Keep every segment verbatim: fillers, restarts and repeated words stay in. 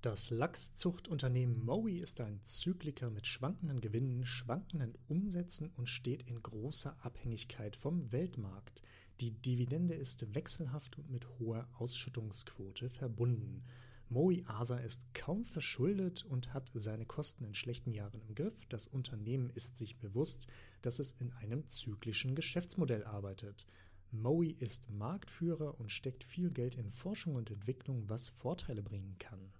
Das Lachszuchtunternehmen Mowi ist ein Zykliker mit schwankenden Gewinnen, schwankenden Umsätzen und steht in großer Abhängigkeit vom Weltmarkt. Die Dividende ist wechselhaft und mit hoher Ausschüttungsquote verbunden. Mowi ASA ist kaum verschuldet und hat seine Kosten in schlechten Jahren im Griff. Das Unternehmen ist sich bewusst, dass es in einem zyklischen Geschäftsmodell arbeitet. Mowi ist Marktführer und steckt viel Geld in Forschung und Entwicklung, was Vorteile bringen kann.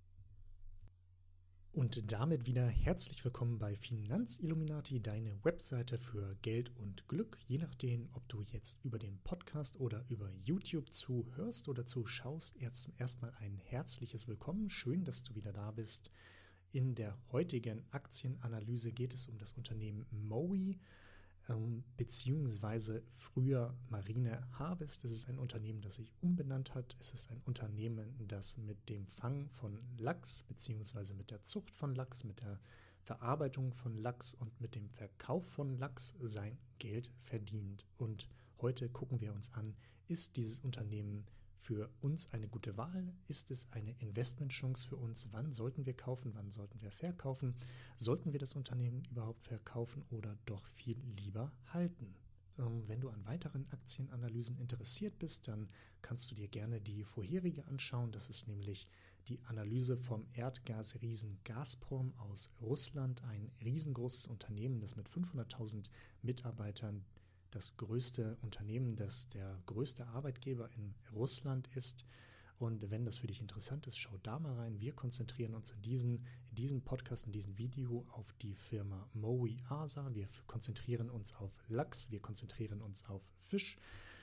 Und damit wieder herzlich willkommen bei Finanzilluminati, deine Webseite für Geld und Glück. Je nachdem, ob du jetzt über den Podcast oder über YouTube zuhörst oder zuschaust, erst erstmal ein herzliches Willkommen. Schön, dass du wieder da bist. In der heutigen Aktienanalyse geht es um das Unternehmen Mowi, ähm, beziehungsweise früher Marine Harvest. Es ist ein Unternehmen, das sich umbenannt hat. Es ist ein Unternehmen, das mit dem Fang von Lachs, beziehungsweise mit der Zucht von Lachs, mit der Verarbeitung von Lachs und mit dem Verkauf von Lachs sein Geld verdient. Und heute gucken wir uns an, ist dieses Unternehmen für uns eine gute Wahl? Ist es eine Investmentchance für uns? Wann sollten wir kaufen? Wann sollten wir verkaufen? Sollten wir das Unternehmen überhaupt verkaufen oder doch viel lieber halten? Ähm, wenn du an weiteren Aktienanalysen interessiert bist, dann kannst du dir gerne die vorherige anschauen. Das ist nämlich die Analyse vom Erdgasriesen Gazprom aus Russland, ein riesengroßes Unternehmen, das mit fünfhunderttausend Mitarbeitern das größte Unternehmen, das der größte Arbeitgeber in Russland ist. Und wenn das für dich interessant ist, schau da mal rein. Wir konzentrieren uns in, diesen, in diesem Podcast, in diesem Video auf die Firma Mowi ASA. Wir konzentrieren uns auf Lachs, wir konzentrieren uns auf Fisch.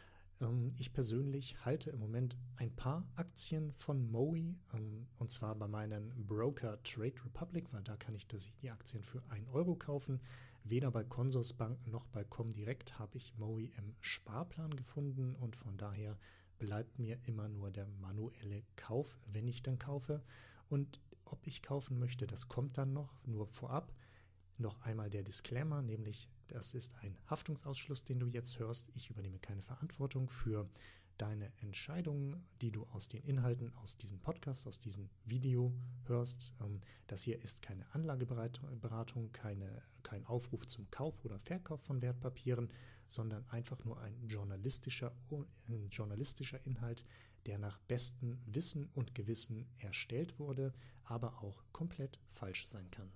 Ich persönlich halte im Moment ein paar Aktien von Mowi, und zwar bei meinem Broker Trade Republic, weil da kann ich die Aktien für einen Euro kaufen. Weder bei Consorsbank noch bei Comdirect habe ich Mowi im Sparplan gefunden und von daher bleibt mir immer nur der manuelle Kauf, wenn ich dann kaufe. Und ob ich kaufen möchte, das kommt dann noch, nur vorab. Noch einmal der Disclaimer, nämlich das ist ein Haftungsausschluss, den du jetzt hörst. Ich übernehme keine Verantwortung für deine Entscheidungen, die du aus den Inhalten aus diesem Podcast, aus diesem Video hörst. Das hier ist keine Anlageberatung, keine, kein Aufruf zum Kauf oder Verkauf von Wertpapieren, sondern einfach nur ein journalistischer, ein journalistischer Inhalt, der nach bestem Wissen und Gewissen erstellt wurde, aber auch komplett falsch sein kann.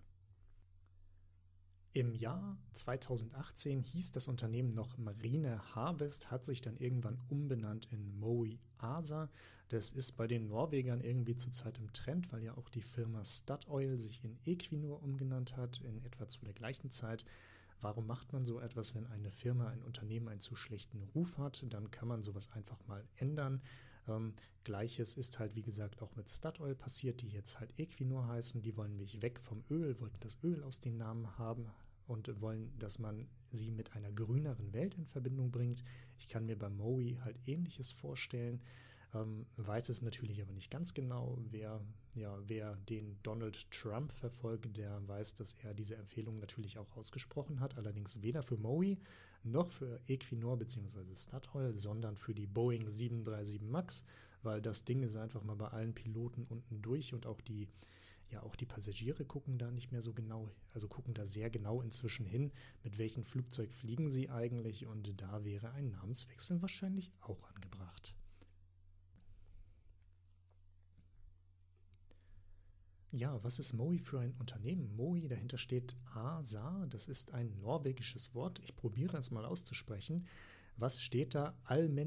Im Jahr zweitausendachtzehn hieß das Unternehmen noch Marine Harvest, hat sich dann irgendwann umbenannt in Mowi ASA. Das ist bei den Norwegern irgendwie zurzeit im Trend, weil ja auch die Firma Statoil sich in Equinor umgenannt hat, in etwa zu der gleichen Zeit. Warum macht man so etwas, wenn eine Firma, ein Unternehmen einen zu schlechten Ruf hat? Dann kann man sowas einfach mal ändern. Ähm, Gleiches ist halt, wie gesagt, auch mit Statoil passiert, die jetzt halt Equinor heißen. Die wollen mich weg vom Öl, wollten das Öl aus den Namen haben und wollen, dass man sie mit einer grüneren Welt in Verbindung bringt. Ich kann mir bei Mowi halt Ähnliches vorstellen. Ähm, weiß es natürlich aber nicht ganz genau. Wer, ja, wer den Donald Trump verfolgt, der weiß, dass er diese Empfehlung natürlich auch ausgesprochen hat. Allerdings weder für Mowi noch für Equinor bzw. Statoil, sondern für die Boeing sieben drei sieben MAX, weil das Ding ist einfach mal bei allen Piloten unten durch und auch die Ja, auch die Passagiere gucken da nicht mehr so genau, also gucken da sehr genau inzwischen hin, mit welchem Flugzeug fliegen sie eigentlich, und da wäre ein Namenswechsel wahrscheinlich auch angebracht. Ja, was ist Mowi für ein Unternehmen? Mowi, dahinter steht ASA, das ist ein norwegisches Wort. Ich probiere es mal auszusprechen. Was steht da?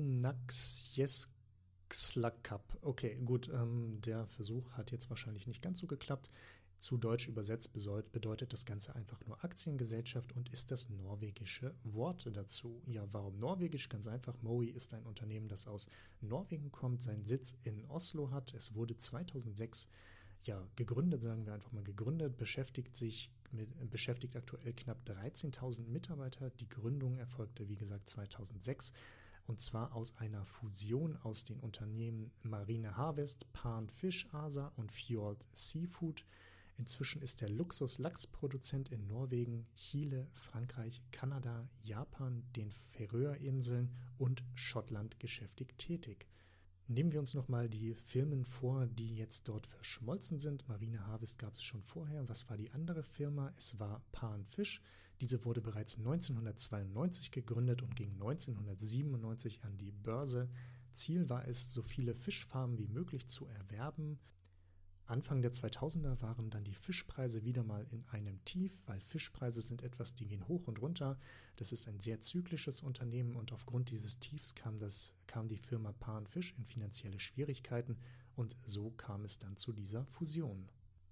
Almenaksjeselskap. Okay, gut, ähm, der Versuch hat jetzt wahrscheinlich nicht ganz so geklappt. Zu Deutsch übersetzt bedeutet das Ganze einfach nur Aktiengesellschaft und ist das norwegische Wort dazu. Ja, warum norwegisch? Ganz einfach, Mowi ist ein Unternehmen, das aus Norwegen kommt, seinen Sitz in Oslo hat. Es wurde zweitausendsechs ja, gegründet, sagen wir einfach mal gegründet, beschäftigt sich mit, beschäftigt aktuell knapp dreizehntausend Mitarbeiter. Die Gründung erfolgte, wie gesagt, zweitausendsechs und zwar aus einer Fusion aus den Unternehmen Marine Harvest, Pan Fish ASA und Fjord Seafood. Inzwischen ist der Luxus-Lachsproduzent in Norwegen, Chile, Frankreich, Kanada, Japan, den Färöerinseln und Schottland geschäftig tätig. Nehmen wir uns nochmal die Firmen vor, die jetzt dort verschmolzen sind. Marine Harvest gab es schon vorher. Was war die andere Firma? Es war Pan Fish. Diese wurde bereits neunzehnhundertzweiundneunzig gegründet und ging neunzehnhundertsiebenundneunzig an die Börse. Ziel war es, so viele Fischfarmen wie möglich zu erwerben. Anfang der zweitausender waren dann die Fischpreise wieder mal in einem Tief, weil Fischpreise sind etwas, die gehen hoch und runter. Das ist ein sehr zyklisches Unternehmen und aufgrund dieses Tiefs kam, das, kam die Firma Pan Fish in finanzielle Schwierigkeiten und so kam es dann zu dieser Fusion.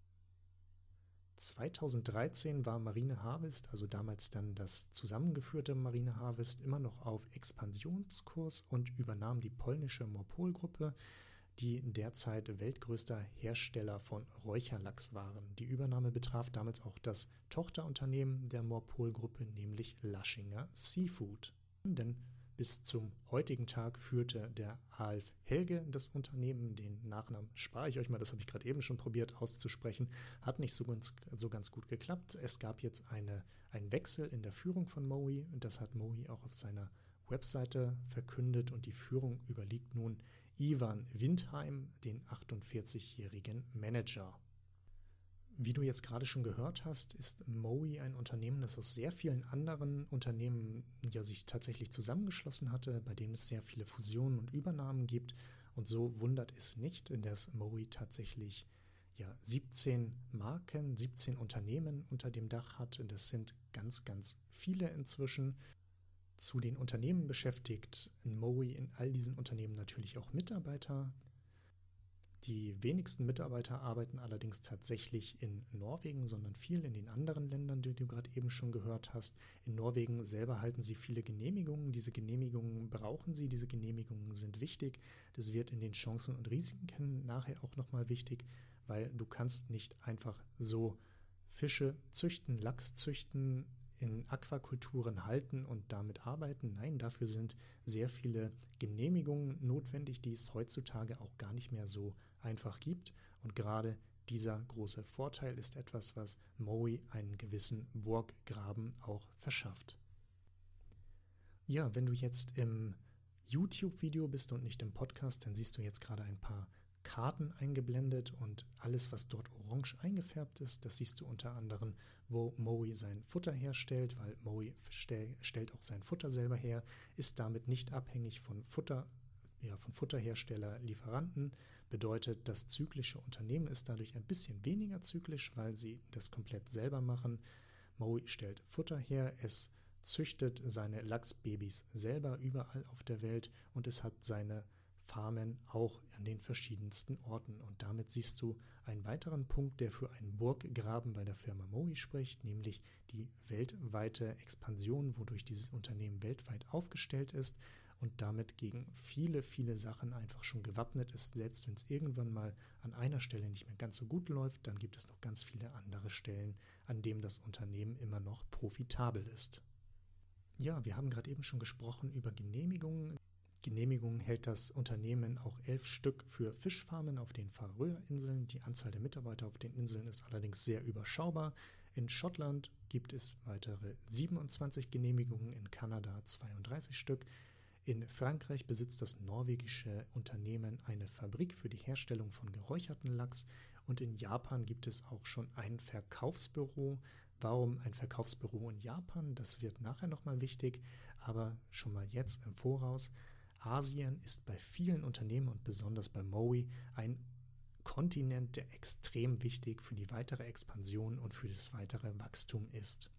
zweitausenddreizehn war Marine Harvest, also damals dann das zusammengeführte Marine Harvest, immer noch auf Expansionskurs und übernahm die polnische Morpol-Gruppe, die derzeit weltgrößter Hersteller von Räucherlachs waren. Die Übernahme betraf damals auch das Tochterunternehmen der Morpol-Gruppe, nämlich Laschinger Seafood. Denn bis zum heutigen Tag führte der Alf Helge das Unternehmen. Den Nachnamen spare ich euch mal, das habe ich gerade eben schon probiert auszusprechen. Hat nicht so ganz, so ganz gut geklappt. Es gab jetzt eine, einen Wechsel in der Führung von Mowi und das hat Mowi auch auf seiner Webseite verkündet und die Führung überliegt nun Ivan Windheim, den achtundvierzigjährigen Manager. Wie du jetzt gerade schon gehört hast, ist Mowi ein Unternehmen, das aus sehr vielen anderen Unternehmen ja sich tatsächlich zusammengeschlossen hatte, bei dem es sehr viele Fusionen und Übernahmen gibt. Und so wundert es nicht, dass Mowi tatsächlich ja, siebzehn Marken, siebzehn Unternehmen unter dem Dach hat. Das sind ganz, ganz viele inzwischen. Zu den Unternehmen beschäftigt Mowi in all diesen Unternehmen natürlich auch Mitarbeiter. Die wenigsten Mitarbeiter arbeiten allerdings tatsächlich in Norwegen, sondern viel in den anderen Ländern, die du gerade eben schon gehört hast. In Norwegen selber halten sie viele Genehmigungen. Diese Genehmigungen brauchen sie, diese Genehmigungen sind wichtig. Das wird in den Chancen und Risiken nachher auch nochmal wichtig, weil du kannst nicht einfach so Fische züchten, Lachs züchten, in Aquakulturen halten und damit arbeiten. Nein, dafür sind sehr viele Genehmigungen notwendig, die es heutzutage auch gar nicht mehr so einfach gibt. Und gerade dieser große Vorteil ist etwas, was Mowi einen gewissen Burggraben auch verschafft. Ja, wenn du jetzt im YouTube-Video bist und nicht im Podcast, dann siehst du jetzt gerade ein paar Karten eingeblendet und alles, was dort orange eingefärbt ist, das siehst du unter anderem, wo Mowi sein Futter herstellt, weil Mowi stell, stellt auch sein Futter selber her, ist damit nicht abhängig von Futter, ja, von Futterhersteller, Lieferanten, bedeutet, das zyklische Unternehmen ist dadurch ein bisschen weniger zyklisch, weil sie das komplett selber machen. Mowi stellt Futter her, es züchtet seine Lachsbabys selber überall auf der Welt und es hat seine Farmen auch an den verschiedensten Orten. Und damit siehst du einen weiteren Punkt, der für einen Burggraben bei der Firma Mowi spricht, nämlich die weltweite Expansion, wodurch dieses Unternehmen weltweit aufgestellt ist und damit gegen viele, viele Sachen einfach schon gewappnet ist. Selbst wenn es irgendwann mal an einer Stelle nicht mehr ganz so gut läuft, dann gibt es noch ganz viele andere Stellen, an denen das Unternehmen immer noch profitabel ist. Ja, wir haben gerade eben schon gesprochen über Genehmigungen. Genehmigungen hält das Unternehmen auch elf Stück für Fischfarmen auf den Färöerinseln. Die Anzahl der Mitarbeiter auf den Inseln ist allerdings sehr überschaubar. In Schottland gibt es weitere siebenundzwanzig Genehmigungen, in Kanada zweiunddreißig Stück. In Frankreich besitzt das norwegische Unternehmen eine Fabrik für die Herstellung von geräucherten Lachs und in Japan gibt es auch schon ein Verkaufsbüro. Warum ein Verkaufsbüro in Japan? Das wird nachher nochmal wichtig, aber schon mal jetzt im Voraus. Asien ist bei vielen Unternehmen und besonders bei Mowi ein Kontinent, der extrem wichtig für die weitere Expansion und für das weitere Wachstum ist.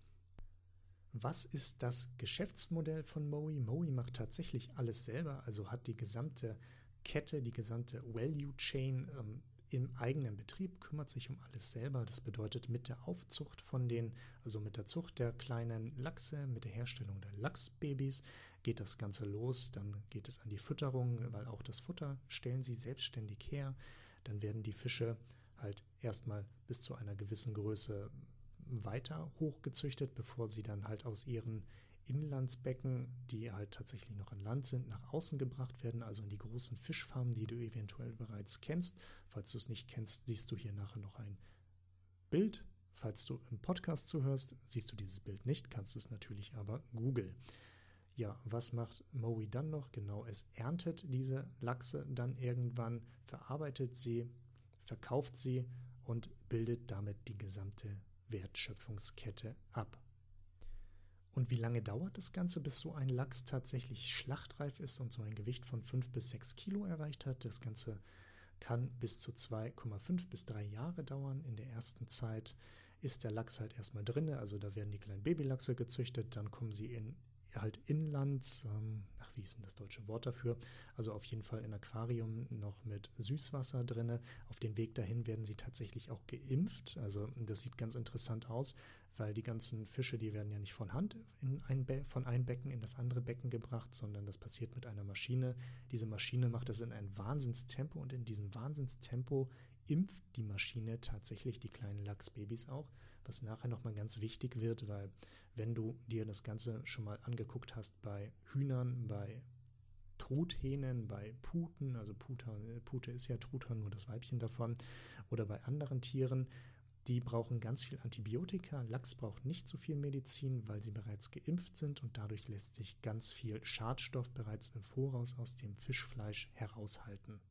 Was ist das Geschäftsmodell von Mowi? Mowi macht tatsächlich alles selber, also hat die gesamte Kette, die gesamte Value Chain ähm, im eigenen Betrieb, kümmert sich um alles selber. Das bedeutet mit der Aufzucht von den, also mit der Zucht der kleinen Lachse, mit der Herstellung der Lachsbabys geht das Ganze los. Dann geht es an die Fütterung, weil auch das Futter stellen sie selbstständig her. Dann werden die Fische halt erstmal bis zu einer gewissen Größe weiter hochgezüchtet, bevor sie dann halt aus ihren Inlandsbecken, die halt tatsächlich noch an Land sind, nach außen gebracht werden, also in die großen Fischfarmen, die du eventuell bereits kennst. Falls du es nicht kennst, siehst du hier nachher noch ein Bild. Falls du im Podcast zuhörst, siehst du dieses Bild nicht, kannst es natürlich aber googeln. Ja, was macht Mowi dann noch? Genau, es erntet diese Lachse dann irgendwann, verarbeitet sie, verkauft sie und bildet damit die gesamte Wertschöpfungskette ab. Und wie lange dauert das Ganze, bis so ein Lachs tatsächlich schlachtreif ist und so ein Gewicht von fünf bis sechs Kilo erreicht hat? Das Ganze kann bis zu zwei Komma fünf bis drei Jahre dauern. In der ersten Zeit ist der Lachs halt erstmal drin, also da werden die kleinen Babylachse gezüchtet, dann kommen sie in halt inlands, ähm, ach wie ist denn das deutsche Wort dafür, also auf jeden Fall in Aquarium noch mit Süßwasser drin. Auf den Weg dahin werden sie tatsächlich auch geimpft, also das sieht ganz interessant aus, weil die ganzen Fische, die werden ja nicht von Hand in ein Be- von einem Becken in das andere Becken gebracht, sondern das passiert mit einer Maschine. Diese Maschine macht das in einem Wahnsinnstempo und in diesem Wahnsinnstempo impft die Maschine tatsächlich die kleinen Lachsbabys auch, was nachher nochmal ganz wichtig wird, weil wenn du dir das Ganze schon mal angeguckt hast bei Hühnern, bei Truthähnen, bei Puten, also Pute, Pute ist ja Truthahn, nur das Weibchen davon, oder bei anderen Tieren, die brauchen ganz viel Antibiotika. Lachs braucht nicht so viel Medizin, weil sie bereits geimpft sind und dadurch lässt sich ganz viel Schadstoff bereits im Voraus aus dem Fischfleisch heraushalten.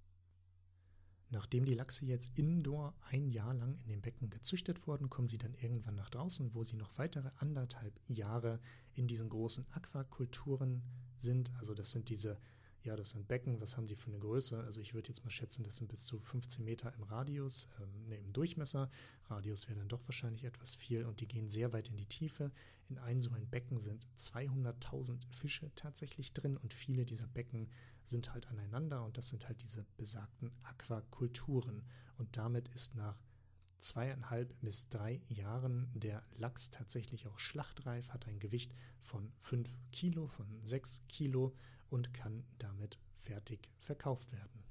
Nachdem die Lachse jetzt indoor ein Jahr lang in dem Becken gezüchtet wurden, kommen sie dann irgendwann nach draußen, wo sie noch weitere anderthalb Jahre in diesen großen Aquakulturen sind. Also das sind diese, ja, das sind Becken, was haben die für eine Größe? Also ich würde jetzt mal schätzen, das sind bis zu fünfzehn Meter im Radius, ähm, ne, im Durchmesser. Radius wäre dann doch wahrscheinlich etwas viel und die gehen sehr weit in die Tiefe. In ein so ein Becken sind zweihunderttausend Fische tatsächlich drin und viele dieser Becken sind halt aneinander und das sind halt diese besagten Aquakulturen. Und damit ist nach zweieinhalb bis drei Jahren der Lachs tatsächlich auch schlachtreif, hat ein Gewicht von fünf Kilo, von sechs Kilo und kann damit fertig verkauft werden.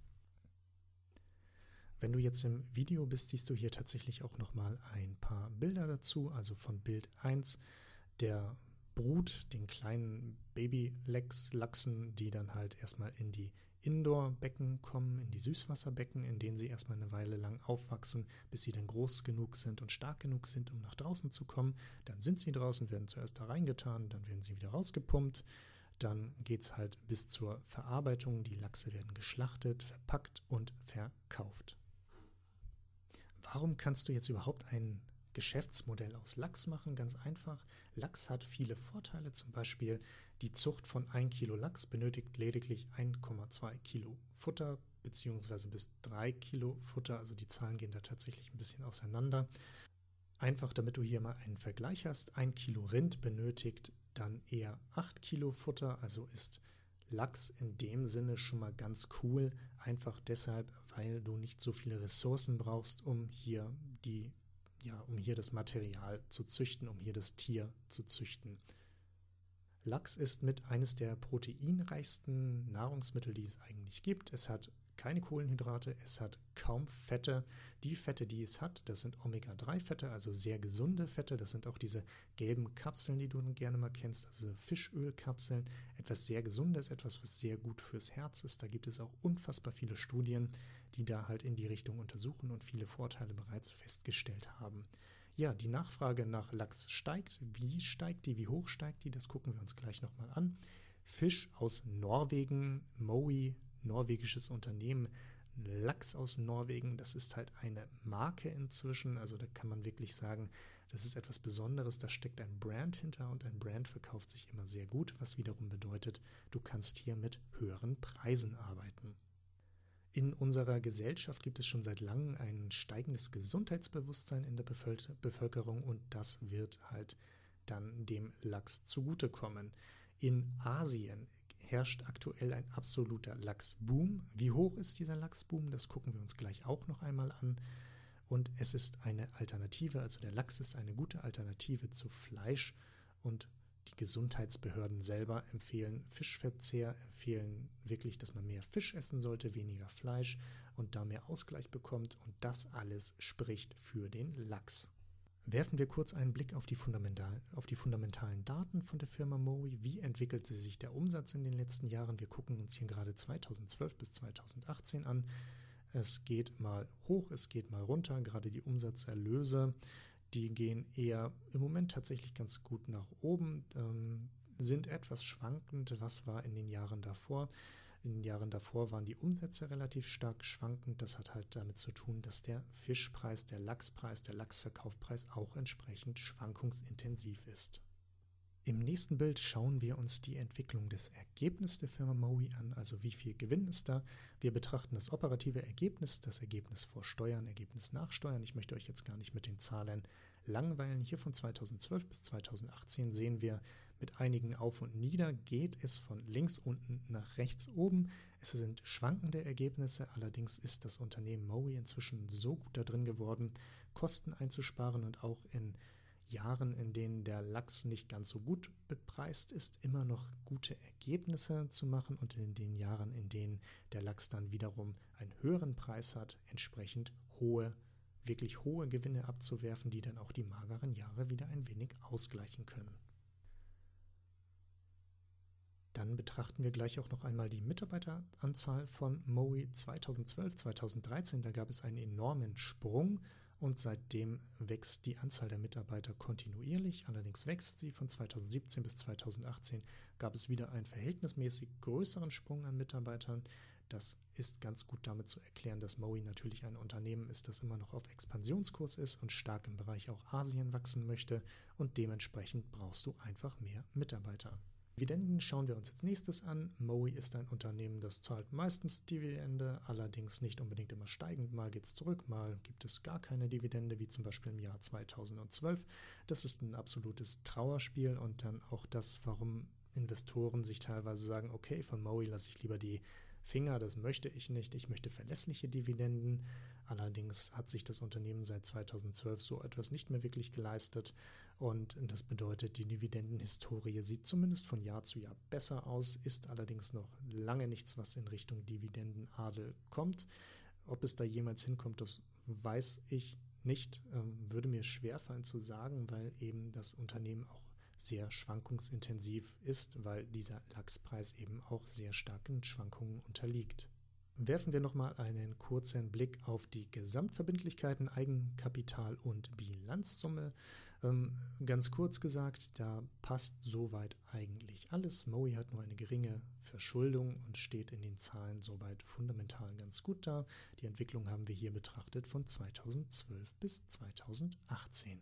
Wenn du jetzt im Video bist, siehst du hier tatsächlich auch nochmal ein paar Bilder dazu, also von Bild eins der Brut, den kleinen Babylachsen, die dann halt erstmal in die Indoor-Becken kommen, in die Süßwasserbecken, in denen sie erstmal eine Weile lang aufwachsen, bis sie dann groß genug sind und stark genug sind, um nach draußen zu kommen. Dann sind sie draußen, werden zuerst da reingetan, dann werden sie wieder rausgepumpt. Dann geht es halt bis zur Verarbeitung. Die Lachse werden geschlachtet, verpackt und verkauft. Warum kannst du jetzt überhaupt ein Geschäftsmodell aus Lachs machen? Ganz einfach. Lachs hat viele Vorteile, zum Beispiel die Zucht von ein Kilo Lachs benötigt lediglich eins Komma zwei Kilo Futter beziehungsweise bis drei Kilo Futter, also die Zahlen gehen da tatsächlich ein bisschen auseinander. Einfach damit du hier mal einen Vergleich hast, ein Kilo Rind benötigt dann eher acht Kilo Futter, also ist Lachs in dem Sinne schon mal ganz cool, einfach deshalb, weil du nicht so viele Ressourcen brauchst, um hier die Ja, um hier das Material zu züchten, um hier das Tier zu züchten. Lachs ist mit eines der proteinreichsten Nahrungsmittel, die es eigentlich gibt. Es hat keine Kohlenhydrate, es hat kaum Fette. Die Fette, die es hat, das sind Omega drei Fette, also sehr gesunde Fette. Das sind auch diese gelben Kapseln, die du gerne mal kennst, also Fischölkapseln. Etwas sehr Gesundes, etwas, was sehr gut fürs Herz ist. Da gibt es auch unfassbar viele Studien, die da halt in die Richtung untersuchen und viele Vorteile bereits festgestellt haben. Ja, die Nachfrage nach Lachs steigt. Wie steigt die? Wie hoch steigt die? Das gucken wir uns gleich nochmal an. Fisch aus Norwegen, Mowi, norwegisches Unternehmen. Lachs aus Norwegen, das ist halt eine Marke inzwischen. Also da kann man wirklich sagen, das ist etwas Besonderes. Da steckt ein Brand hinter und ein Brand verkauft sich immer sehr gut, was wiederum bedeutet, du kannst hier mit höheren Preisen arbeiten. In unserer Gesellschaft gibt es schon seit langem ein steigendes Gesundheitsbewusstsein in der Bevölkerung und das wird halt dann dem Lachs zugutekommen. In Asien herrscht aktuell ein absoluter Lachsboom. Wie hoch ist dieser Lachsboom? Das gucken wir uns gleich auch noch einmal an. Und es ist eine Alternative, also der Lachs ist eine gute Alternative zu Fleisch und die Gesundheitsbehörden selber empfehlen Fischverzehr, empfehlen wirklich, dass man mehr Fisch essen sollte, weniger Fleisch und da mehr Ausgleich bekommt und das alles spricht für den Lachs. Werfen wir kurz einen Blick auf die, fundamental, auf die fundamentalen Daten von der Firma Mowi. Wie entwickelte sich der Umsatz in den letzten Jahren? Wir gucken uns hier gerade zweitausendzwölf bis zweitausendachtzehn an. Es geht mal hoch, es geht mal runter, gerade die Umsatzerlöse. Die gehen eher im Moment tatsächlich ganz gut nach oben, ähm, sind etwas schwankend. Was war in den Jahren davor? In den Jahren davor waren die Umsätze relativ stark schwankend. Das hat halt damit zu tun, dass der Fischpreis, der Lachspreis, der Lachsverkaufpreis auch entsprechend schwankungsintensiv ist. Im nächsten Bild schauen wir uns die Entwicklung des Ergebnisses der Firma Mowi an, also wie viel Gewinn ist da. Wir betrachten das operative Ergebnis, das Ergebnis vor Steuern, Ergebnis nach Steuern. Ich möchte euch jetzt gar nicht mit den Zahlen langweilen. Hier von zweitausendzwölf bis zweitausendachtzehn sehen wir, mit einigen Auf und Nieder geht es von links unten nach rechts oben. Es sind schwankende Ergebnisse, allerdings ist das Unternehmen Mowi inzwischen so gut da drin geworden, Kosten einzusparen und auch in Jahren, in denen der Lachs nicht ganz so gut bepreist ist, immer noch gute Ergebnisse zu machen und in den Jahren, in denen der Lachs dann wiederum einen höheren Preis hat, entsprechend hohe, wirklich hohe Gewinne abzuwerfen, die dann auch die mageren Jahre wieder ein wenig ausgleichen können. Dann betrachten wir gleich auch noch einmal die Mitarbeiteranzahl von Mowi zweitausendzwölf, zweitausenddreizehn. Da gab es einen enormen Sprung. Und seitdem wächst die Anzahl der Mitarbeiter kontinuierlich. Allerdings wächst sie. Von zweitausendsiebzehn bis zweitausendachtzehn gab es wieder einen verhältnismäßig größeren Sprung an Mitarbeitern. Das ist ganz gut damit zu erklären, dass Mowi natürlich ein Unternehmen ist, das immer noch auf Expansionskurs ist und stark im Bereich auch Asien wachsen möchte. Und dementsprechend brauchst du einfach mehr Mitarbeiter. Dividenden schauen wir uns als nächstes an. Mowi ist ein Unternehmen, das zahlt meistens Dividende, allerdings nicht unbedingt immer steigend. Mal geht es zurück, mal gibt es gar keine Dividende, wie zum Beispiel im Jahr zweitausendzwölf. Das ist ein absolutes Trauerspiel und dann auch das, warum Investoren sich teilweise sagen, okay, von Mowi lasse ich lieber die Finger, das möchte ich nicht. Ich möchte verlässliche Dividenden. Allerdings hat sich das Unternehmen seit zweitausendzwölf so etwas nicht mehr wirklich geleistet. Und das bedeutet, die Dividendenhistorie sieht zumindest von Jahr zu Jahr besser aus, ist allerdings noch lange nichts, was in Richtung Dividendenadel kommt. Ob es da jemals hinkommt, das weiß ich nicht. Ähm, würde mir schwerfallen zu sagen, weil eben das Unternehmen auch sehr schwankungsintensiv ist, weil dieser Lachspreis eben auch sehr starken Schwankungen unterliegt. Werfen wir nochmal einen kurzen Blick auf die Gesamtverbindlichkeiten, Eigenkapital und Bilanzsumme. Ähm, ganz kurz gesagt, da passt soweit eigentlich alles. Mowi hat nur eine geringe Verschuldung und steht in den Zahlen soweit fundamental ganz gut da. Die Entwicklung haben wir hier betrachtet von zweitausendzwölf bis zweitausendachtzehn.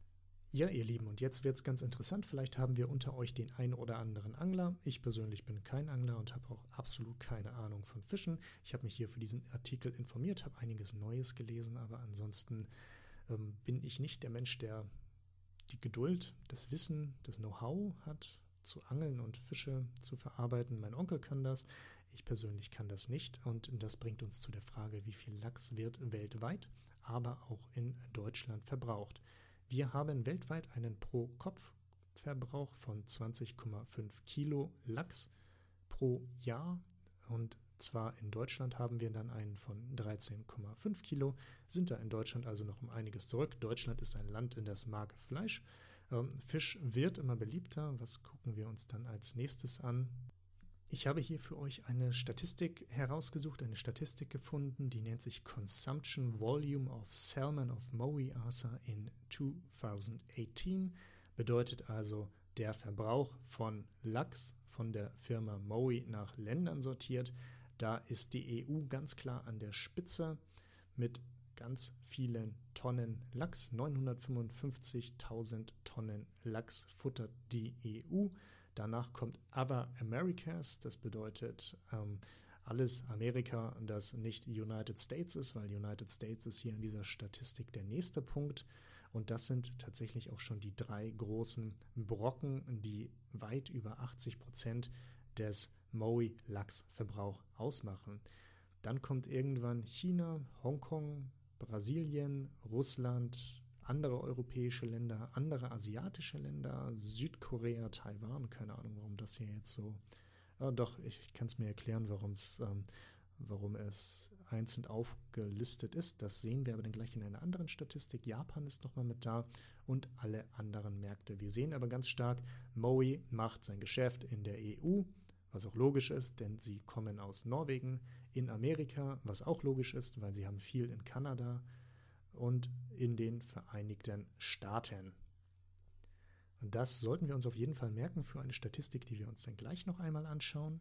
Ja, ihr Lieben, und jetzt wird es ganz interessant. Vielleicht haben wir unter euch den einen oder anderen Angler. Ich persönlich bin kein Angler und habe auch absolut keine Ahnung von Fischen. Ich habe mich hier für diesen Artikel informiert, habe einiges Neues gelesen, aber ansonsten ähm, bin ich nicht der Mensch, der die Geduld, das Wissen, das Know-how hat, zu angeln und Fische zu verarbeiten. Mein Onkel kann das, ich persönlich kann das nicht. Und das bringt uns zu der Frage, wie viel Lachs wird weltweit, aber auch in Deutschland verbraucht. Wir haben weltweit einen Pro-Kopf-Verbrauch von zwanzig Komma fünf Kilo Lachs pro Jahr und zwar in Deutschland haben wir dann einen von dreizehn Komma fünf Kilo, sind da in Deutschland also noch um einiges zurück. Deutschland ist ein Land, in das mag Fleisch. Ähm, Fisch wird immer beliebter. Was gucken wir uns dann als nächstes an? Ich habe hier für euch eine Statistik herausgesucht, eine Statistik gefunden, die nennt sich Consumption Volume of Salmon of Mowi ASA in zweitausendachtzehn. Bedeutet also der Verbrauch von Lachs von der Firma Mowi nach Ländern sortiert. Da ist die E U ganz klar an der Spitze mit ganz vielen Tonnen Lachs. neunhundertfünfundfünfzigtausend Tonnen Lachs futtert die E U. Danach kommt Other Americas, das bedeutet ähm, alles Amerika, das nicht United States ist, weil United States ist hier in dieser Statistik der nächste Punkt. Und das sind tatsächlich auch schon die drei großen Brocken, die weit über achtzig Prozent des Mowi-Lachsverbrauch ausmachen. Dann kommt irgendwann China, Hongkong, Brasilien, Russland, andere europäische Länder, andere asiatische Länder, Südkorea, Taiwan, keine Ahnung, warum das hier jetzt so, äh, doch, ich kann es mir erklären, warum's, ähm, warum es einzeln aufgelistet ist. Das sehen wir aber dann gleich in einer anderen Statistik. Japan ist nochmal mit da und alle anderen Märkte. Wir sehen aber ganz stark, Mowi macht sein Geschäft in der E U, was auch logisch ist, denn sie kommen aus Norwegen, in Amerika, was auch logisch ist, weil sie haben viel in Kanada und in den Vereinigten Staaten. Das sollten wir uns auf jeden Fall merken für eine Statistik, die wir uns dann gleich noch einmal anschauen.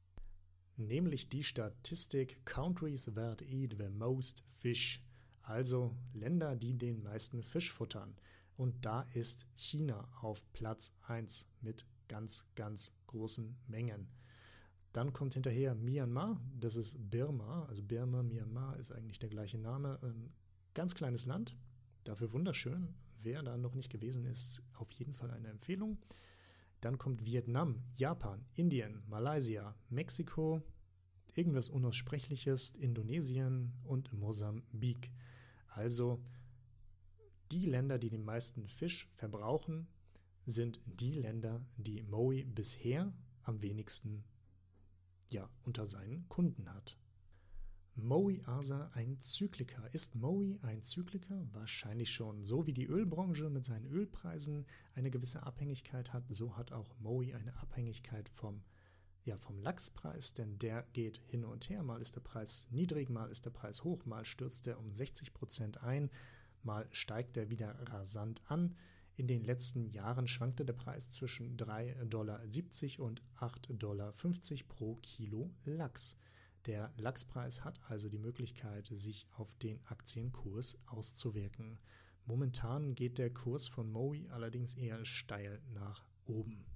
Nämlich die Statistik Countries that eat the most fish, also Länder, die den meisten Fisch futtern. Und da ist China auf Platz eins mit ganz, ganz großen Mengen. Dann kommt hinterher Myanmar, das ist Birma, also Birma, Myanmar ist eigentlich der gleiche Name. Ähm, ganz kleines Land, dafür wunderschön. Wer da noch nicht gewesen ist, auf jeden Fall eine Empfehlung. Dann kommt Vietnam, Japan, Indien, Malaysia, Mexiko, irgendwas Unaussprechliches, Indonesien und Mosambik. Also die Länder, die den meisten Fisch verbrauchen, sind die Länder, die Mowi bisher am wenigsten ja, unter seinen Kunden hat. Mowi ASA ein Zykliker. Ist Mowi ein Zykliker? Wahrscheinlich schon. So wie die Ölbranche mit seinen Ölpreisen eine gewisse Abhängigkeit hat, so hat auch Mowi eine Abhängigkeit vom, ja, vom Lachspreis, denn der geht hin und her. Mal ist der Preis niedrig, mal ist der Preis hoch, mal stürzt er um sechzig Prozent ein, mal steigt er wieder rasant an. In den letzten Jahren schwankte der Preis zwischen drei Komma siebzig Dollar und acht Komma fünfzig Dollar pro Kilo Lachs. Der Lachspreis hat also die Möglichkeit, sich auf den Aktienkurs auszuwirken. Momentan geht der Kurs von Mowi allerdings eher steil nach oben.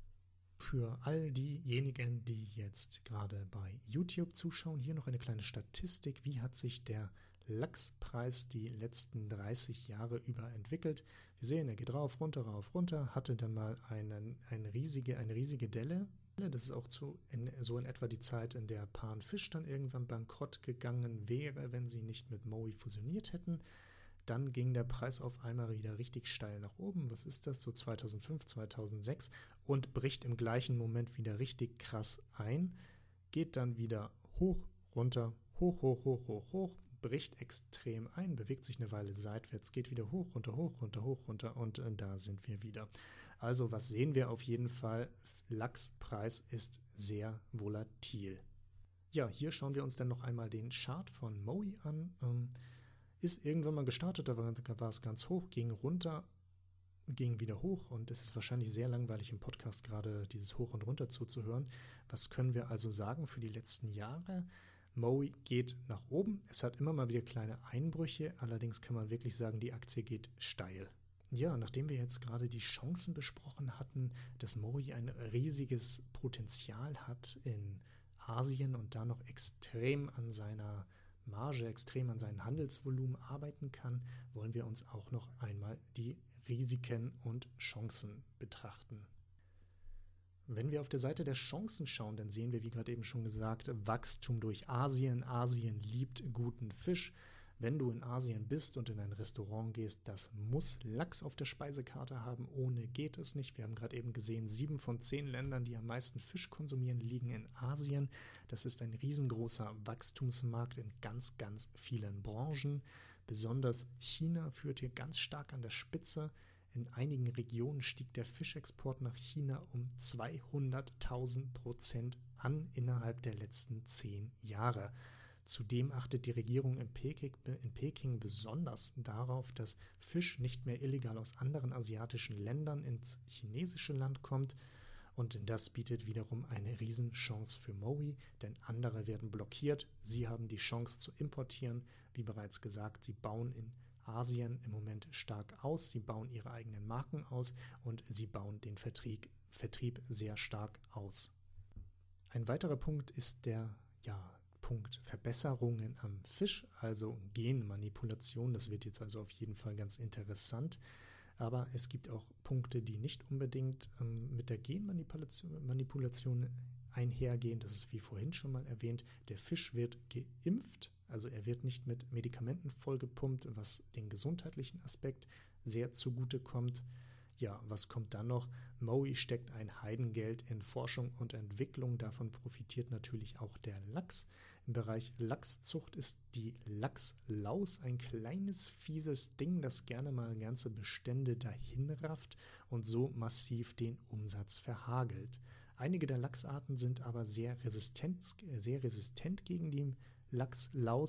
Für all diejenigen, die jetzt gerade bei YouTube zuschauen, hier noch eine kleine Statistik. Wie hat sich der Lachspreis die letzten dreißig Jahre über entwickelt? Wir sehen, er geht rauf, runter, rauf, runter, hatte dann mal einen, eine, riesige, eine riesige Delle. Das ist auch zu, in, so in etwa die Zeit, in der Pan Fish dann irgendwann bankrott gegangen wäre, wenn sie nicht mit Mowi fusioniert hätten. Dann ging der Preis auf einmal wieder richtig steil nach oben. Was ist das? So zweitausendfünf, zweitausendsechs und bricht im gleichen Moment wieder richtig krass ein, geht dann wieder hoch, runter, hoch, hoch, hoch, hoch, hoch, bricht extrem ein, bewegt sich eine Weile seitwärts, geht wieder hoch, runter, hoch, runter, hoch, runter und äh, da sind wir wieder. Also was sehen wir auf jeden Fall? Lachspreis ist sehr volatil. Ja, hier schauen wir uns dann noch einmal den Chart von Mowi an. Ähm, ist irgendwann mal gestartet, da war, war es ganz hoch, ging runter, ging wieder hoch und es ist wahrscheinlich sehr langweilig im Podcast gerade dieses Hoch und Runter zuzuhören. Was können wir also sagen für die letzten Jahre? Mowi geht nach oben, es hat immer mal wieder kleine Einbrüche, allerdings kann man wirklich sagen, die Aktie geht steil. Ja, nachdem wir jetzt gerade die Chancen besprochen hatten, dass Mowi ein riesiges Potenzial hat in Asien und da noch extrem an seiner Marge, extrem an seinem Handelsvolumen arbeiten kann, wollen wir uns auch noch einmal die Risiken und Chancen betrachten. Wenn wir auf der Seite der Chancen schauen, dann sehen wir, wie gerade eben schon gesagt, Wachstum durch Asien. Asien liebt guten Fisch. Wenn du in Asien bist und in ein Restaurant gehst, das muss Lachs auf der Speisekarte haben. Ohne geht es nicht. Wir haben gerade eben gesehen, sieben von zehn Ländern, die am meisten Fisch konsumieren, liegen in Asien. Das ist ein riesengroßer Wachstumsmarkt in ganz, ganz vielen Branchen. Besonders China führt hier ganz stark an der Spitze. In einigen Regionen stieg der Fischexport nach China um zweihunderttausend Prozent an innerhalb der letzten zehn Jahre. Zudem achtet die Regierung in Peking, in Peking besonders darauf, dass Fisch nicht mehr illegal aus anderen asiatischen Ländern ins chinesische Land kommt. Und das bietet wiederum eine Riesenchance für Mowi, denn andere werden blockiert. Sie haben die Chance zu importieren. Wie bereits gesagt, sie bauen in Asien im Moment stark aus. Sie bauen ihre eigenen Marken aus und sie bauen den Vertrieb, Vertrieb sehr stark aus. Ein weiterer Punkt ist der ja, Punkt Verbesserungen am Fisch, also Genmanipulation. Das wird jetzt also auf jeden Fall ganz interessant. Aber es gibt auch Punkte, die nicht unbedingt ähm, mit der Genmanipulation Manipulation einhergehen. Das ist wie vorhin schon mal erwähnt. Der Fisch wird geimpft, also er wird nicht mit Medikamenten vollgepumpt, was den gesundheitlichen Aspekt sehr zugute kommt. Ja, was kommt dann noch? Mowi steckt ein Heidengeld in Forschung und Entwicklung. Davon profitiert natürlich auch der Lachs. Im Bereich Lachszucht ist die Lachslaus ein kleines, fieses Ding, das gerne mal ganze Bestände dahinrafft und so massiv den Umsatz verhagelt. Einige der Lachsarten sind aber sehr resistent, sehr resistent gegen die Lachslaus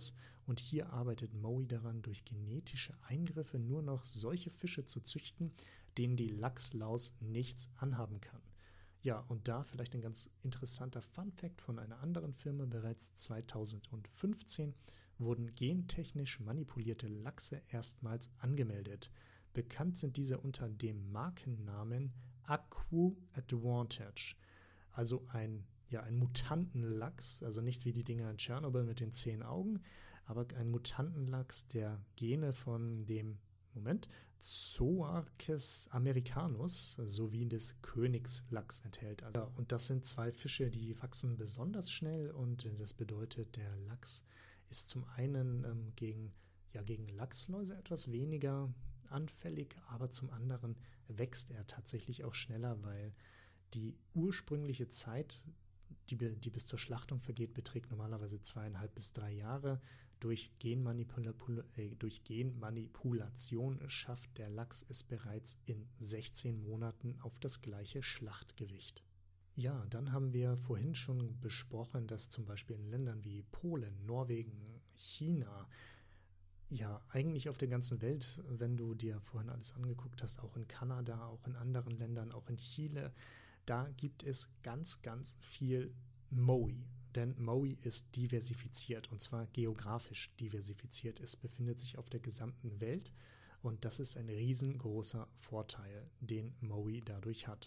Und hier arbeitet Mowi daran, durch genetische Eingriffe nur noch solche Fische zu züchten, denen die Lachslaus nichts anhaben kann. Ja, und da vielleicht ein ganz interessanter Funfact von einer anderen Firma: Bereits zweitausendfünfzehn wurden gentechnisch manipulierte Lachse erstmals angemeldet. Bekannt sind diese unter dem Markennamen Aqua Advantage, also ein, ja, ein Mutantenlachs, also nicht wie die Dinger in Tschernobyl mit den zehn Augen, aber ein Mutantenlachs, der Gene von dem, Moment, Zoarcus americanus sowie des Königslachs enthält. Also, und das sind zwei Fische, die wachsen besonders schnell, und das bedeutet, der Lachs ist zum einen ähm, gegen, ja, gegen Lachsläuse etwas weniger anfällig, aber zum anderen wächst er tatsächlich auch schneller, weil die ursprüngliche Zeit, die, die bis zur Schlachtung vergeht, beträgt normalerweise zweieinhalb bis drei Jahre. Durch Genmanipula- äh, durch Genmanipulation schafft der Lachs es bereits in sechzehn Monaten auf das gleiche Schlachtgewicht. Ja, dann haben wir vorhin schon besprochen, dass zum Beispiel in Ländern wie Polen, Norwegen, China, ja, eigentlich auf der ganzen Welt, wenn du dir vorhin alles angeguckt hast, auch in Kanada, auch in anderen Ländern, auch in Chile, da gibt es ganz, ganz viel Mowi. Denn Mowi ist diversifiziert, und zwar geografisch diversifiziert. Es befindet sich auf der gesamten Welt, und das ist ein riesengroßer Vorteil, den Mowi dadurch hat.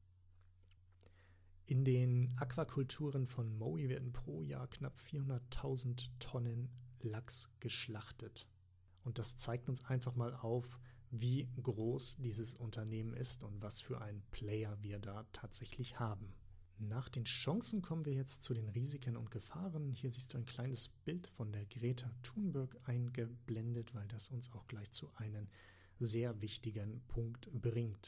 In den Aquakulturen von Mowi werden pro Jahr knapp vierhunderttausend Tonnen Lachs geschlachtet. Und das zeigt uns einfach mal auf, wie groß dieses Unternehmen ist und was für einen Player wir da tatsächlich haben. Nach den Chancen kommen wir jetzt zu den Risiken und Gefahren. Hier siehst du ein kleines Bild von der Greta Thunberg eingeblendet, weil das uns auch gleich zu einem sehr wichtigen Punkt bringt.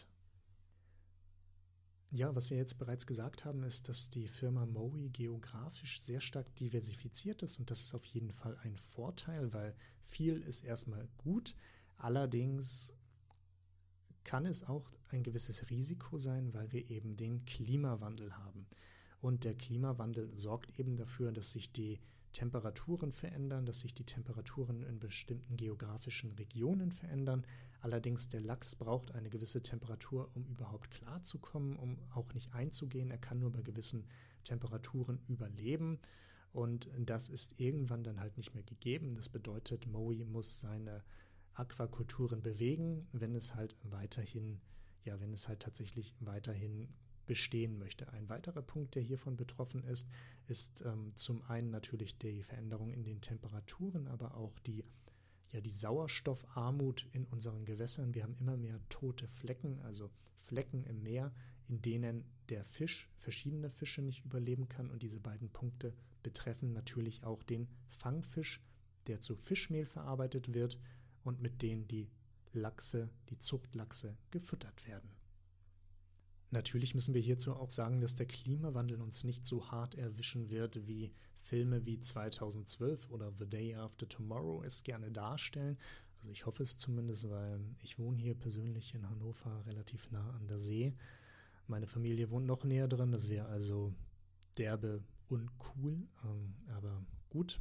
Ja, was wir jetzt bereits gesagt haben, ist, dass die Firma Mowi geografisch sehr stark diversifiziert ist, und das ist auf jeden Fall ein Vorteil, weil viel ist erstmal gut. Allerdings kann es auch ein gewisses Risiko sein, weil wir eben den Klimawandel haben. Und der Klimawandel sorgt eben dafür, dass sich die Temperaturen verändern, dass sich die Temperaturen in bestimmten geografischen Regionen verändern. Allerdings der Lachs braucht eine gewisse Temperatur, um überhaupt klarzukommen, um auch nicht einzugehen. Er kann nur bei gewissen Temperaturen überleben, und das ist irgendwann dann halt nicht mehr gegeben. Das bedeutet, Mowi muss seine Aquakulturen bewegen, wenn es halt weiterhin, ja, wenn es halt tatsächlich weiterhin bestehen möchte. Ein weiterer Punkt, der hiervon betroffen ist, ist ähm, zum einen natürlich die Veränderung in den Temperaturen, aber auch die, ja, die Sauerstoffarmut in unseren Gewässern. Wir haben immer mehr tote Flecken, also Flecken im Meer, in denen der Fisch, verschiedene Fische nicht überleben kann, und diese beiden Punkte betreffen natürlich auch den Fangfisch, der zu Fischmehl verarbeitet wird und mit denen die Lachse, die Zuchtlachse, gefüttert werden. Natürlich müssen wir hierzu auch sagen, dass der Klimawandel uns nicht so hart erwischen wird, wie Filme wie zweitausendzwölf oder The Day After Tomorrow es gerne darstellen. Also ich hoffe es zumindest, weil ich wohne hier persönlich in Hannover relativ nah an der See. Meine Familie wohnt noch näher dran, das wäre also derbe uncool, ähm, aber gut.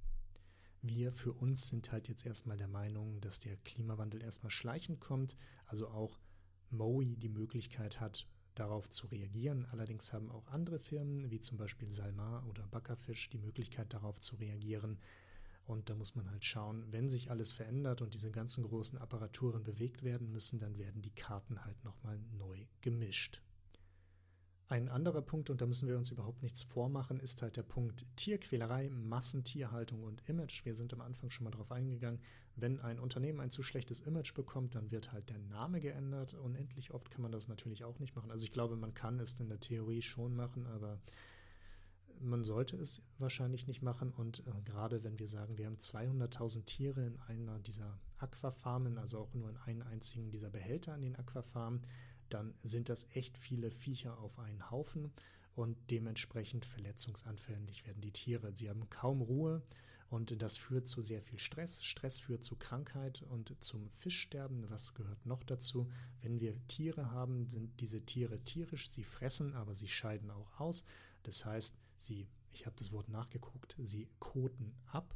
Wir für uns sind halt jetzt erstmal der Meinung, dass der Klimawandel erstmal schleichend kommt, also auch Mowi die Möglichkeit hat, darauf zu reagieren. Allerdings haben auch andere Firmen, wie zum Beispiel Salmar oder Backerfisch, die Möglichkeit, darauf zu reagieren. Und da muss man halt schauen, wenn sich alles verändert und diese ganzen großen Apparaturen bewegt werden müssen, dann werden die Karten halt nochmal neu gemischt. Ein anderer Punkt, und da müssen wir uns überhaupt nichts vormachen, ist halt der Punkt Tierquälerei, Massentierhaltung und Image. Wir sind am Anfang schon mal drauf eingegangen. Wenn ein Unternehmen ein zu schlechtes Image bekommt, dann wird halt der Name geändert. Unendlich oft kann man das natürlich auch nicht machen. Also ich glaube, man kann es in der Theorie schon machen, aber man sollte es wahrscheinlich nicht machen. Und äh, gerade wenn wir sagen, wir haben zweihunderttausend Tiere in einer dieser Aquafarmen, also auch nur in einem einzigen dieser Behälter in den Aquafarmen, dann sind das echt viele Viecher auf einen Haufen, und dementsprechend verletzungsanfällig werden die Tiere. Sie haben kaum Ruhe, und das führt zu sehr viel Stress. Stress führt zu Krankheit und zum Fischsterben. Was gehört noch dazu? Wenn wir Tiere haben, sind diese Tiere tierisch. Sie fressen, aber sie scheiden auch aus. Das heißt, sie, ich habe das Wort nachgeguckt, sie koten ab.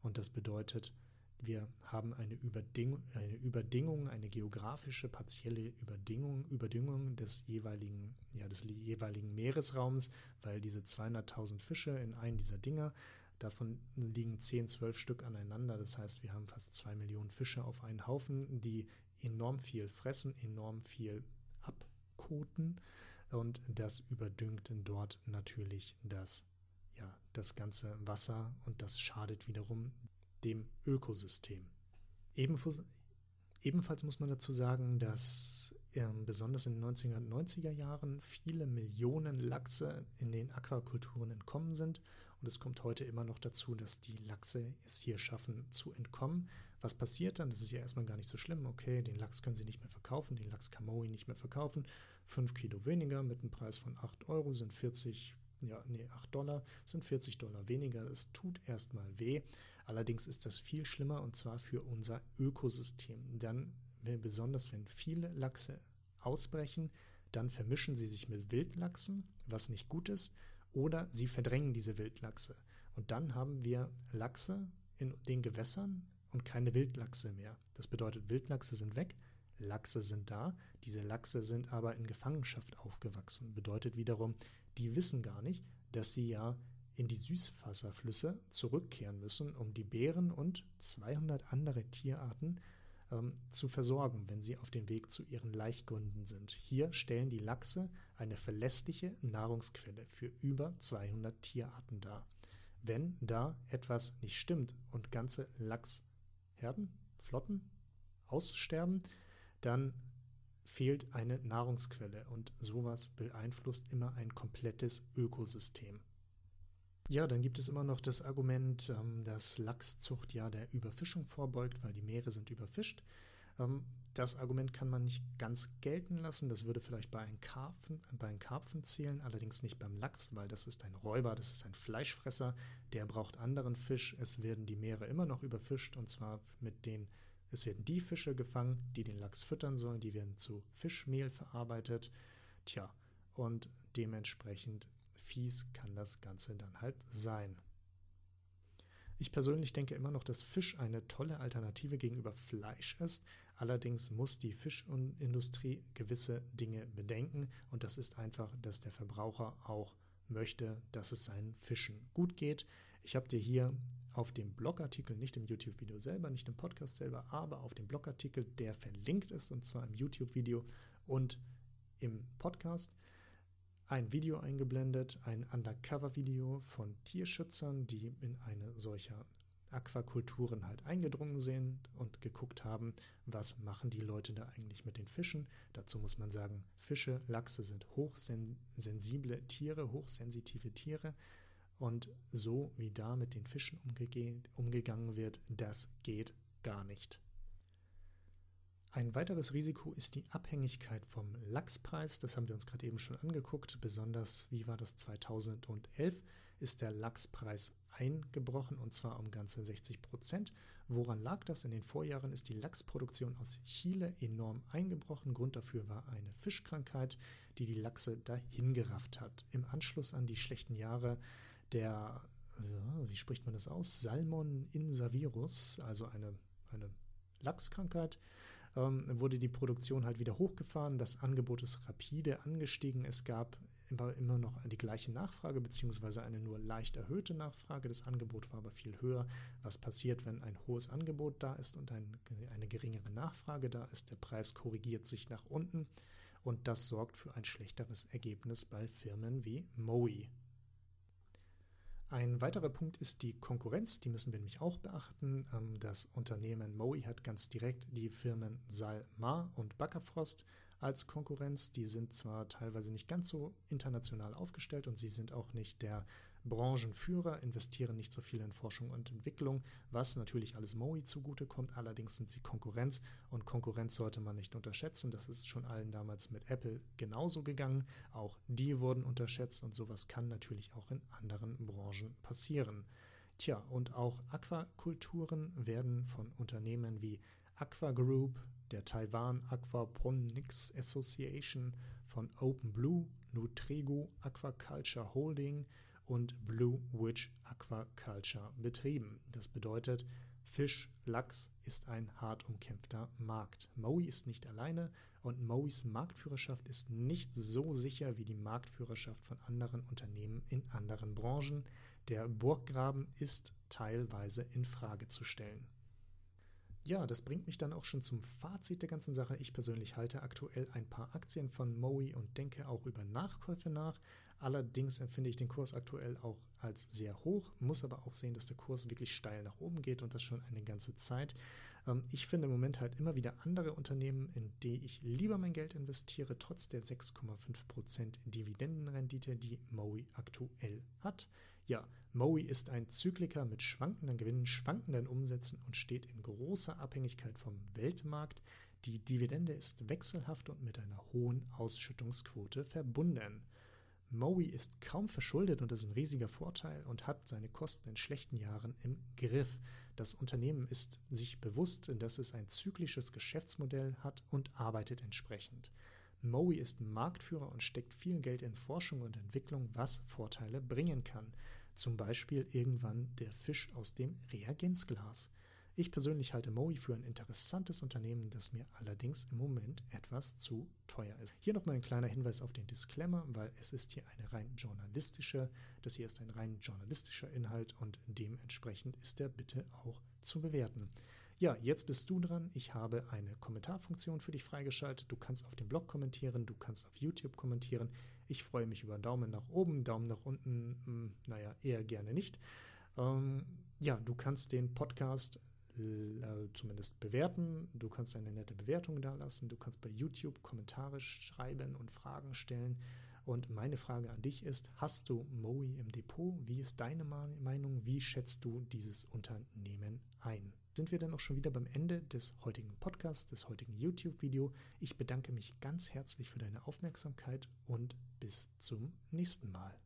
Und das bedeutet, wir haben eine Überding- eine Überdingung, eine geografische partielle Überdingung, Überdüngung des jeweiligen, ja, des jeweiligen Meeresraums, weil diese zweihunderttausend Fische in einem dieser Dinger, davon liegen zehn, zwölf Stück aneinander. Das heißt, wir haben fast zwei Millionen Fische auf einen Haufen, die enorm viel fressen, enorm viel abkoten. Und das überdüngt dort natürlich das, ja, das ganze Wasser und das schadet wiederum dem Ökosystem. Ebenfalls, ebenfalls muss man dazu sagen, dass ähm, besonders in den neunzehnhundertneunziger Jahren viele Millionen Lachse in den Aquakulturen entkommen sind. Und es kommt heute immer noch dazu, dass die Lachse es hier schaffen zu entkommen. Was passiert dann? Das ist ja erstmal gar nicht so schlimm. Okay, den Lachs können sie nicht mehr verkaufen, den Lachs Kamoi nicht mehr verkaufen. fünf Kilo weniger mit einem Preis von acht Euro sind vierzig, ja, nee, acht Dollar sind vierzig Dollar weniger. Es tut erstmal weh. Allerdings ist das viel schlimmer und zwar für unser Ökosystem. Dann, besonders wenn viele Lachse ausbrechen, dann vermischen sie sich mit Wildlachsen, was nicht gut ist, oder sie verdrängen diese Wildlachse. Und dann haben wir Lachse in den Gewässern und keine Wildlachse mehr. Das bedeutet, Wildlachse sind weg, Lachse sind da. Diese Lachse sind aber in Gefangenschaft aufgewachsen. Bedeutet wiederum, die wissen gar nicht, dass sie ja in die Süßwasserflüsse zurückkehren müssen, um die Bären und zweihundert andere Tierarten ähm, zu versorgen, wenn sie auf dem Weg zu ihren Laichgründen sind. Hier stellen die Lachse eine verlässliche Nahrungsquelle für über zweihundert Tierarten dar. Wenn da etwas nicht stimmt und ganze Lachsherden, Flotten aussterben, dann fehlt eine Nahrungsquelle und sowas beeinflusst immer ein komplettes Ökosystem. Ja, dann gibt es immer noch das Argument, ähm, dass Lachszucht ja der Überfischung vorbeugt, weil die Meere sind überfischt. Ähm, das Argument kann man nicht ganz gelten lassen. Das würde vielleicht bei einem Karpfen, bei einem Karpfen zählen, allerdings nicht beim Lachs, weil das ist ein Räuber, das ist ein Fleischfresser, der braucht anderen Fisch. Es werden die Meere immer noch überfischt und zwar mit den, es werden die Fische gefangen, die den Lachs füttern sollen, die werden zu Fischmehl verarbeitet. Tja, und dementsprechend fies kann das Ganze dann halt sein. Ich persönlich denke immer noch, dass Fisch eine tolle Alternative gegenüber Fleisch ist. Allerdings muss die Fischindustrie gewisse Dinge bedenken und das ist einfach, dass der Verbraucher auch möchte, dass es seinen Fischen gut geht. Ich habe dir hier auf dem Blogartikel, nicht im YouTube-Video selber, nicht im Podcast selber, aber auf dem Blogartikel, der verlinkt ist und zwar im YouTube-Video und im Podcast, ein Video eingeblendet, ein Undercover-Video von Tierschützern, die in eine solcher Aquakulturen halt eingedrungen sind und geguckt haben, was machen die Leute da eigentlich mit den Fischen. Dazu muss man sagen, Fische, Lachse sind hochsensible Tiere, hochsensitive Tiere und so wie da mit den Fischen umge- umgegangen wird, das geht gar nicht. Ein weiteres Risiko ist die Abhängigkeit vom Lachspreis. Das haben wir uns gerade eben schon angeguckt. Besonders, wie war das zweitausendelf, ist der Lachspreis eingebrochen und zwar um ganze sechzig Prozent. Woran lag das? In den Vorjahren ist die Lachsproduktion aus Chile enorm eingebrochen. Grund dafür war eine Fischkrankheit, die die Lachse dahin gerafft hat. Im Anschluss an die schlechten Jahre der, wie spricht man das aus? Salmoninsavirus, also eine, eine Lachskrankheit, wurde die Produktion halt wieder hochgefahren, das Angebot ist rapide angestiegen, es gab immer, immer noch die gleiche Nachfrage beziehungsweise eine nur leicht erhöhte Nachfrage, das Angebot war aber viel höher. Was passiert, wenn ein hohes Angebot da ist und ein, eine geringere Nachfrage da ist? Der Preis korrigiert sich nach unten und das sorgt für ein schlechteres Ergebnis bei Firmen wie Mowi. Ein weiterer Punkt ist die Konkurrenz, die müssen wir nämlich auch beachten. Das Unternehmen Mowi hat ganz direkt die Firmen SalMar und Bakkafrost als Konkurrenz. Die sind zwar teilweise nicht ganz so international aufgestellt und sie sind auch nicht der Branchenführer, investieren nicht so viel in Forschung und Entwicklung, was natürlich alles Mowi zugutekommt. Allerdings sind sie Konkurrenz und Konkurrenz sollte man nicht unterschätzen. Das ist schon allen damals mit Apple genauso gegangen. Auch die wurden unterschätzt und sowas kann natürlich auch in anderen Branchen passieren. Tja, und auch Aquakulturen werden von Unternehmen wie Aqua Group, der Taiwan Aquaponics Association, von OpenBlue, Nutrego Aquaculture Holding und Blue Witch Aquaculture betrieben. Das bedeutet, Fisch, Lachs ist ein hart umkämpfter Markt. Mowi ist nicht alleine und Mowis Marktführerschaft ist nicht so sicher wie die Marktführerschaft von anderen Unternehmen in anderen Branchen. Der Burggraben ist teilweise in Frage zu stellen. Ja, das bringt mich dann auch schon zum Fazit der ganzen Sache. Ich persönlich halte aktuell ein paar Aktien von Mowi und denke auch über Nachkäufe nach. Allerdings empfinde ich den Kurs aktuell auch als sehr hoch, muss aber auch sehen, dass der Kurs wirklich steil nach oben geht und das schon eine ganze Zeit. Ähm, ich finde im Moment halt immer wieder andere Unternehmen, in die ich lieber mein Geld investiere, trotz der sechs Komma fünf Prozent Dividendenrendite, die Mowi aktuell hat. Ja, Mowi ist ein Zykliker mit schwankenden Gewinnen, schwankenden Umsätzen und steht in großer Abhängigkeit vom Weltmarkt. Die Dividende ist wechselhaft und mit einer hohen Ausschüttungsquote verbunden. Mowi ist kaum verschuldet und das ist ein riesiger Vorteil und hat seine Kosten in schlechten Jahren im Griff. Das Unternehmen ist sich bewusst, dass es ein zyklisches Geschäftsmodell hat und arbeitet entsprechend. Mowi ist Marktführer und steckt viel Geld in Forschung und Entwicklung, was Vorteile bringen kann. Zum Beispiel irgendwann der Fisch aus dem Reagenzglas. Ich persönlich halte Mowi für ein interessantes Unternehmen, das mir allerdings im Moment etwas zu teuer ist. Hier nochmal ein kleiner Hinweis auf den Disclaimer, weil es ist hier eine rein journalistische, das hier ist ein rein journalistischer Inhalt und dementsprechend ist der bitte auch zu bewerten. Ja, jetzt bist du dran. Ich habe eine Kommentarfunktion für dich freigeschaltet. Du kannst auf dem Blog kommentieren, du kannst auf YouTube kommentieren. Ich freue mich über Daumen nach oben, Daumen nach unten, mh, naja, eher gerne nicht. Ähm, ja, du kannst den Podcast äh, zumindest bewerten. Du kannst eine nette Bewertung dalassen. Du kannst bei YouTube Kommentare schreiben und Fragen stellen. Und meine Frage an dich ist, hast du Mowi im Depot? Wie ist deine Meinung? Wie schätzt du dieses Unternehmen ein? Sind wir dann auch schon wieder beim Ende des heutigen Podcasts, des heutigen YouTube-Video. Ich bedanke mich ganz herzlich für deine Aufmerksamkeit und bis zum nächsten Mal.